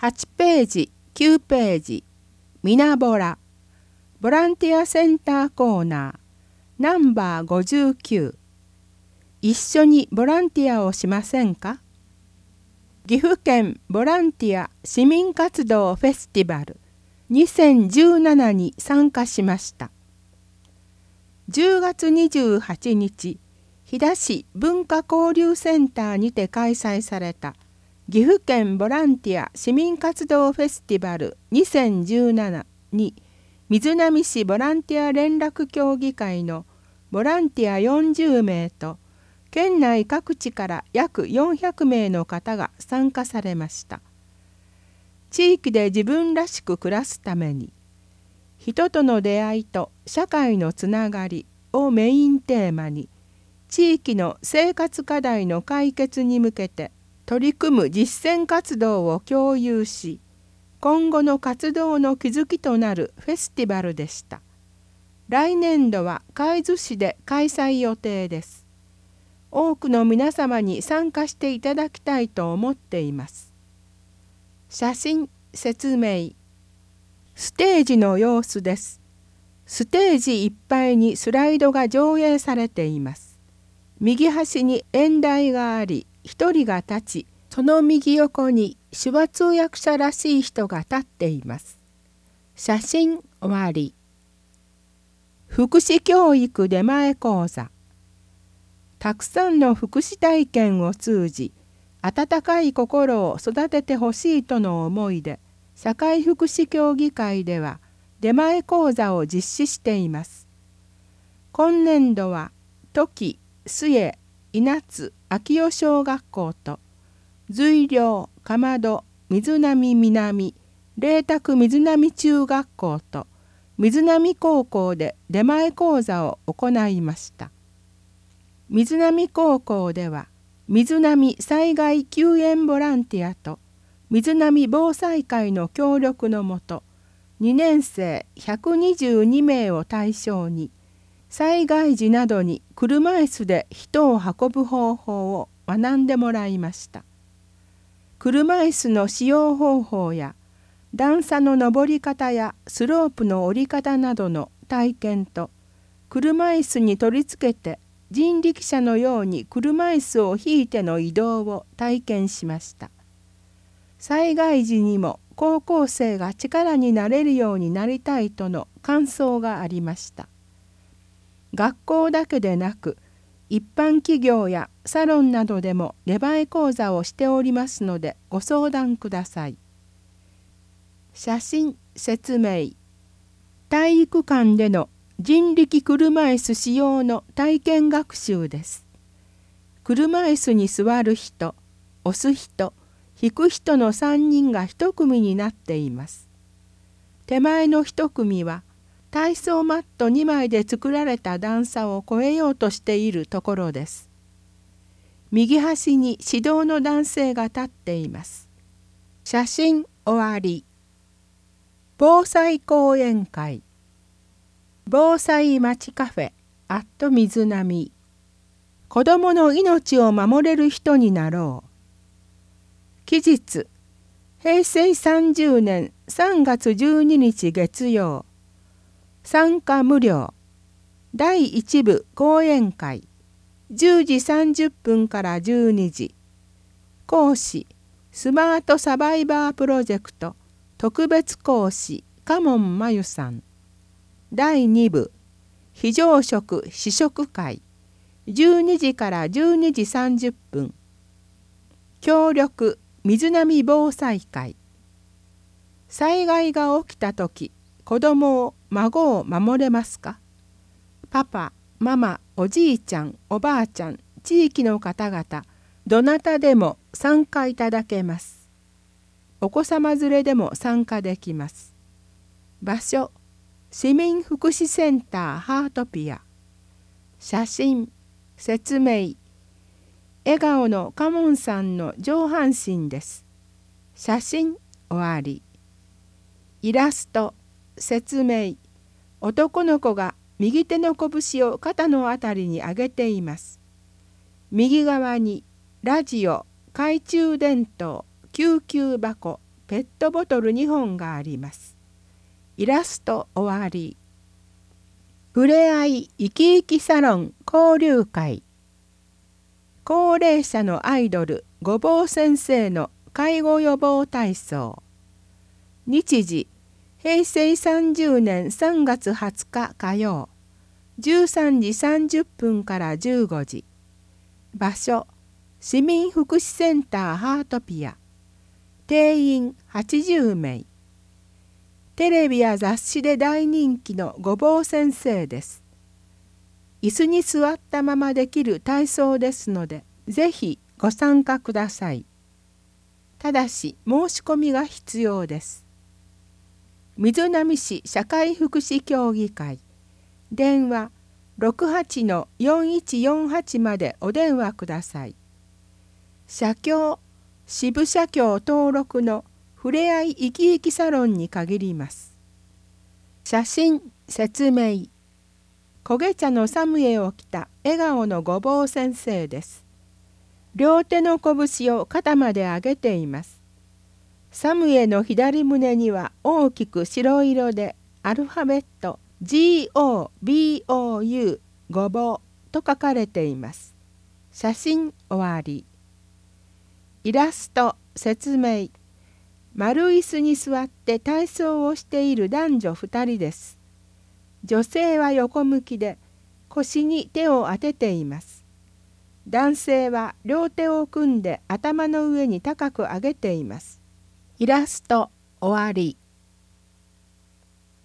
8ページ、9ページ、みなぼら、ボランティアセンターコーナー、ナンバー59。一緒にボランティアをしませんか？岐阜県ボランティア市民活動フェスティバル2017に参加しました。10月28日、飛騨市文化交流センターにて開催された岐阜県ボランティア市民活動フェスティバル2017に瑞浪市ボランティア連絡協議会のボランティア40名と県内各地から約400名の方が参加されました。地域で自分らしく暮らすために人との出会いと社会のつながりをメインテーマに地域の生活課題の解決に向けて取り組む実践活動を共有し、今後の活動の気づきとなるフェスティバルでした。来年度は海津市で開催予定です。多くの皆様に参加していただきたいと思っています。写真説明。ステージの様子です。ステージいっぱいにスライドが上映されています。右端に演台があり、一人が立ち、その右横に手話通訳者らしい人が立っています。写真終わり。福祉教育出前講座。たくさんの福祉体験を通じ、温かい心を育ててほしいとの思いで、社会福祉協議会では出前講座を実施しています。今年度は、土岐、須江、稲津、秋代小学校と、随良、釜戸、瑞浪南、麗澤瑞浪中学校と、瑞浪高校で出前講座を行いました。瑞浪高校では、瑞浪災害救援ボランティアと、瑞浪防災会の協力のもと、2年生122名を対象に、災害時などに車椅子で人を運ぶ方法を学んでもらいました。車椅子の使用方法や段差の登り方やスロープの降り方などの体験と、車椅子に取り付けて人力車のように車椅子を引いての移動を体験しました。災害時にも高校生が力になれるようになりたいとの感想がありました。学校だけでなく、一般企業やサロンなどでも出前講座をしておりますのでご相談ください。写真説明。体育館での人力車椅子使用の体験学習です。車椅子に座る人、押す人、引く人の3人が1組になっています。手前の1組は体操マット2枚で作られた段差を越えようとしているところです。右端に指導の男性が立っています。写真終わり。防災講演会。防災町カフェ瑞浪。子どもの命を守れる人になろう。期日、平成30年3月12日月曜。参加無料。第1部講演会。10時30分から12時。講師、スマートサバイバープロジェクト特別講師、嘉門真由さん。第2部、非常食試食会。12時から12時30分。協力、瑞浪防災会。災害が起きたとき、子供を孫を守れますか？パパ、ママ、おじいちゃん、おばあちゃん、地域の方々、どなたでも参加いただけます。お子様連れでも参加できます。場所、市民福祉センターハートピア。写真、説明。笑顔の嘉門さんの上半身です。写真終わり。イラスト、説明。男の子が右手の拳を肩のあたりに上げています。右側にラジオ、懐中電灯、救急箱、 ペットボトル2本があります。イラスト終わり。ふれあい生き生きサロン交流会。高齢者のアイドルごぼう先生の介護予防体操。日時平成30年3月20日火曜13時30分から15時。場所市民福祉センターハートピア。定員80名。テレビや雑誌で大人気のごぼう先生です。椅子に座ったままできる体操ですので、ぜひご参加ください。ただし申し込みが必要です。瑞浪市社会福祉協議会。電話68-4148までお電話ください。社協、支部社協登録のふれあい生き生きサロンに限ります。写真説明。焦げ茶のサムエを着た笑顔のごぼう先生です。両手の拳を肩まで上げています。サムエの左胸には大きく白色でアルファベット GOBOU ごぼうと書かれています。写真終わり。イラスト説明。丸椅子に座って体操をしている男女2人です。女性は横向きで腰に手を当てています。男性は両手を組んで頭の上に高く上げています。イラスト終わり。